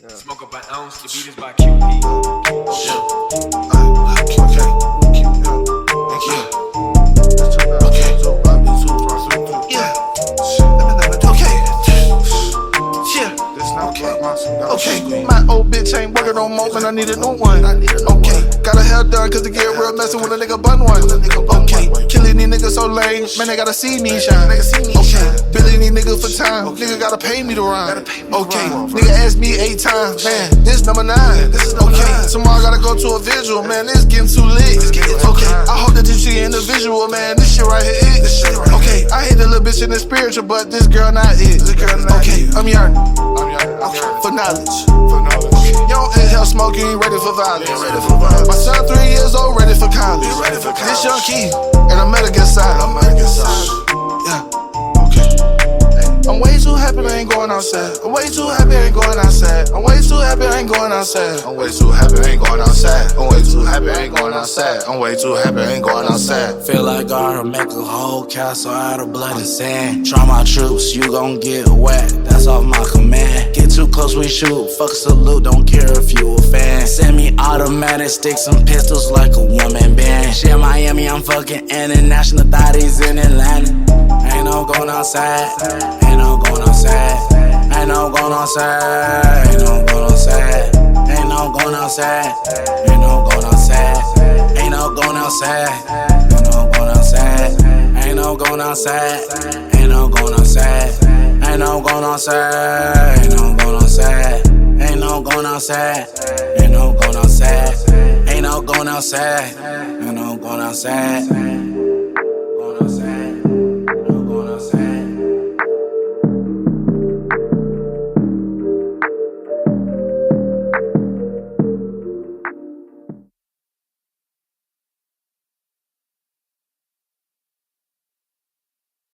Smoke up an ounce, the beat is by QP. Okay, my old bitch ain't working no more, man, I need a new one. Okay, got her hair done cause it get real messy when a nigga bun one. Okay, killing these niggas so lame, man, they gotta see me shine. Okay, billing these niggas for time, nigga gotta pay me to rhyme. Okay, nigga asked me 8 times, man, this number 9. Okay, tomorrow I gotta go to a visual, man, this getting too lit. Okay, I hope that this shit individual, man, this shit right here is. Okay, I hate the little bitch in the spiritual, but this girl not it. Okay, I'm yearning. For knowledge. Young in hell smoking, ready for violence. My son 3 years old, ready for college. This young key, and I'm at a good side. Yeah, okay. I'm way too happy I ain't going outside. I'm way too happy I ain't going outside. I'm way too happy I ain't going outside. I'm way too happy I ain't going outside. I'm way too happy I ain't going outside. I'm way too happy I ain't going outside. Feel like I'll make a whole castle out of blood and sand. Try my troops, you gon' get wet. That's off my command. Get too close, we shoot. Fuck a salute, don't care if you a fan. Semi-automatic sticks and pistols like a woman band. Shit, Miami, I'm fucking international thotties in Atlanta. Ain't no going outside. Ain't no going outside. Ain't no going outside. Ain't no going outside. Ain't no going outside. Ain't no going outside. Ain't no going outside. Ain't no going outside. Ain't no going outside. Ain't no going outside. Ain't no going outside. Ain't no going outside. Ain't no going outside. Ain't no going outside. Ain't no going outside. Ain't no going outside.